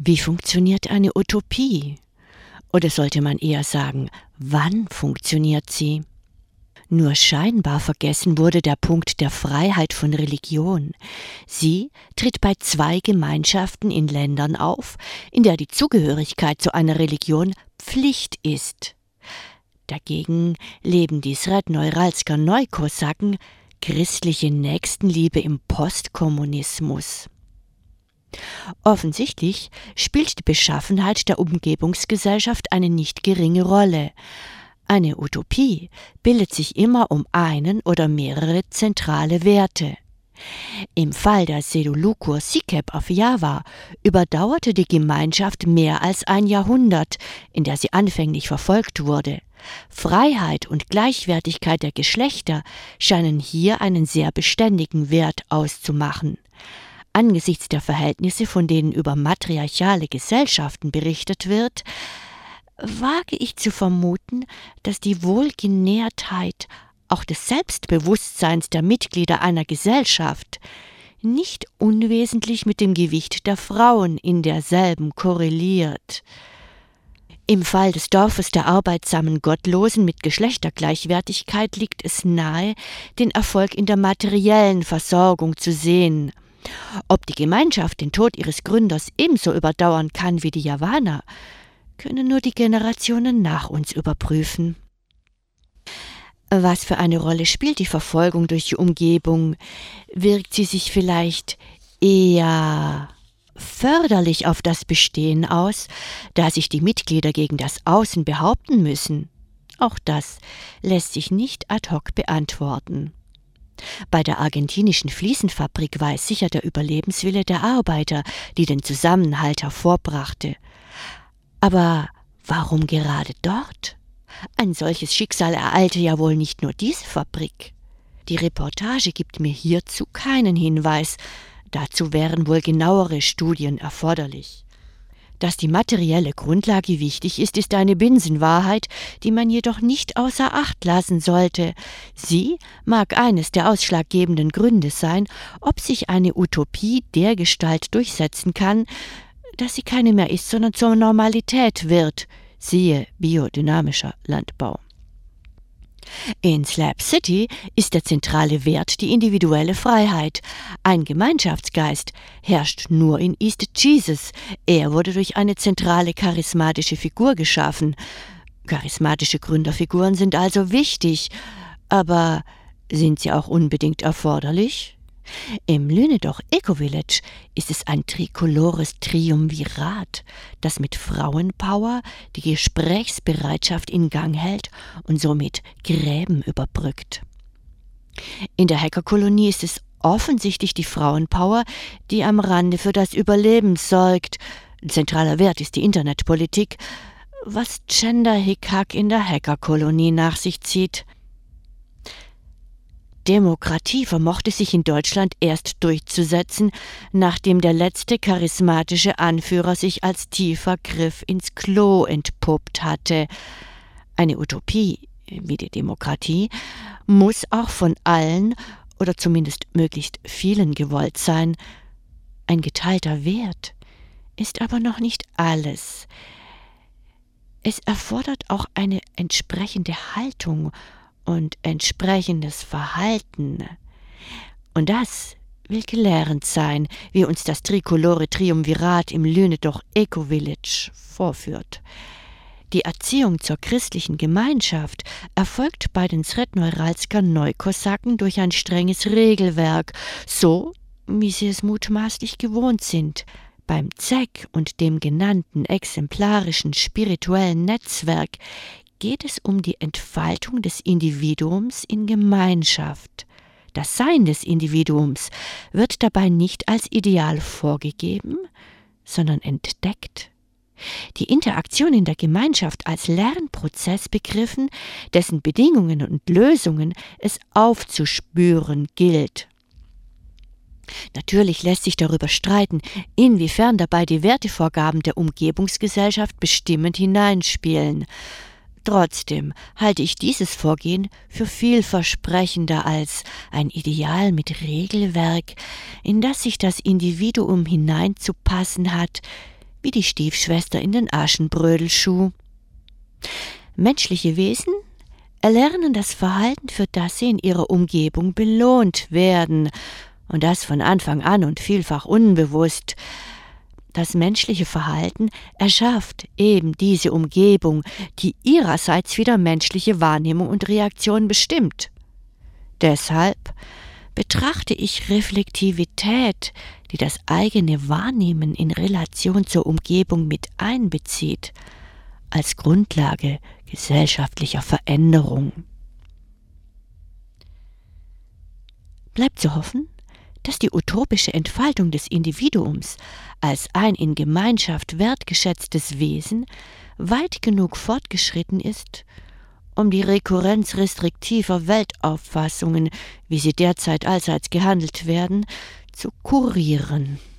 Wie funktioniert eine Utopie? Oder sollte man eher sagen, wann funktioniert sie? Nur scheinbar vergessen wurde der Punkt der Freiheit von Religion. Sie tritt bei 2 Gemeinschaften in Ländern auf, in der die Zugehörigkeit zu einer Religion Pflicht ist. Dagegen leben die Sredneuralsker Neukosaken christliche Nächstenliebe im Postkommunismus. Offensichtlich spielt die Beschaffenheit der Umgebungsgesellschaft eine nicht geringe Rolle. Eine Utopie bildet sich immer um einen oder mehrere zentrale Werte. Im Fall der Sedulukur Sikep auf Java überdauerte die Gemeinschaft mehr als ein Jahrhundert, in der sie anfänglich verfolgt wurde. Freiheit und Gleichwertigkeit der Geschlechter scheinen hier einen sehr beständigen Wert auszumachen. Angesichts der Verhältnisse, von denen über matriarchale Gesellschaften berichtet wird, wage ich zu vermuten, dass die Wohlgenährtheit auch des Selbstbewusstseins der Mitglieder einer Gesellschaft nicht unwesentlich mit dem Gewicht der Frauen in derselben korreliert. Im Fall des Dorfes der arbeitsamen Gottlosen mit Geschlechtergleichwertigkeit liegt es nahe, den Erfolg in der materiellen Versorgung zu sehen. Ob die Gemeinschaft den Tod ihres Gründers ebenso überdauern kann wie die Javaner, können nur die Generationen nach uns überprüfen. Was für eine Rolle spielt die Verfolgung durch die Umgebung? Wirkt sie sich vielleicht eher förderlich auf das Bestehen aus, da sich die Mitglieder gegen das Außen behaupten müssen? Auch das lässt sich nicht ad hoc beantworten. Bei der argentinischen Fliesenfabrik war es sicher der Überlebenswille der Arbeiter, die den Zusammenhalt hervorbrachte. Aber warum gerade dort? Ein solches Schicksal ereilte ja wohl nicht nur diese Fabrik. Die Reportage gibt mir hierzu keinen Hinweis, dazu wären wohl genauere Studien erforderlich. Dass die materielle Grundlage wichtig ist, ist eine Binsenwahrheit, die man jedoch nicht außer Acht lassen sollte. Sie mag eines der ausschlaggebenden Gründe sein, ob sich eine Utopie dergestalt durchsetzen kann, dass sie keine mehr ist, sondern zur Normalität wird. Siehe biodynamischer Landbau. In Slab City ist der zentrale Wert die individuelle Freiheit. Ein Gemeinschaftsgeist herrscht nur in East Jesus. Er wurde durch eine zentrale charismatische Figur geschaffen. Charismatische Gründerfiguren sind also wichtig, aber sind sie auch unbedingt erforderlich? Im Lünedoch Eco-Village ist es ein trikolores Triumvirat, das mit Frauenpower die Gesprächsbereitschaft in Gang hält und somit Gräben überbrückt. In der Hackerkolonie ist es offensichtlich die Frauenpower, die am Rande für das Überleben sorgt. Zentraler Wert ist die Internetpolitik, was Gender-Hickhack in der Hackerkolonie nach sich zieht. Demokratie vermochte sich in Deutschland erst durchzusetzen, nachdem der letzte charismatische Anführer sich als tiefer Griff ins Klo entpuppt hatte. Eine Utopie, wie die Demokratie, muss auch von allen oder zumindest möglichst vielen gewollt sein. Ein geteilter Wert ist aber noch nicht alles. Es erfordert auch eine entsprechende Haltung und entsprechendes Verhalten. Und das will gelernt sein, wie uns das trikolore Triumvirat im Lünedoch Eco-Village vorführt. Die Erziehung zur christlichen Gemeinschaft erfolgt bei den Sredneuralsker Neukosaken durch ein strenges Regelwerk, so wie sie es mutmaßlich gewohnt sind. Beim ZEG und dem genannten exemplarischen spirituellen Netzwerk geht es um die Entfaltung des Individuums in Gemeinschaft. Das Sein des Individuums wird dabei nicht als Ideal vorgegeben, sondern entdeckt. Die Interaktion in der Gemeinschaft als Lernprozess begriffen, dessen Bedingungen und Lösungen es aufzuspüren gilt. Natürlich lässt sich darüber streiten, inwiefern dabei die Wertevorgaben der Umgebungsgesellschaft bestimmend hineinspielen. Trotzdem halte ich dieses Vorgehen für vielversprechender als ein Ideal mit Regelwerk, in das sich das Individuum hineinzupassen hat, wie die Stiefschwester in den Aschenbrödelschuh. Menschliche Wesen erlernen das Verhalten, für das sie in ihrer Umgebung belohnt werden, und das von Anfang an und vielfach unbewusst. Das menschliche Verhalten erschafft eben diese Umgebung, die ihrerseits wieder menschliche Wahrnehmung und Reaktion bestimmt. Deshalb betrachte ich Reflektivität, die das eigene Wahrnehmen in Relation zur Umgebung mit einbezieht, als Grundlage gesellschaftlicher Veränderung. Bleibt zu hoffen, dass die utopische Entfaltung des Individuums als ein in Gemeinschaft wertgeschätztes Wesen weit genug fortgeschritten ist, um die Rekurrenz restriktiver Weltauffassungen, wie sie derzeit allseits gehandelt werden, zu kurieren.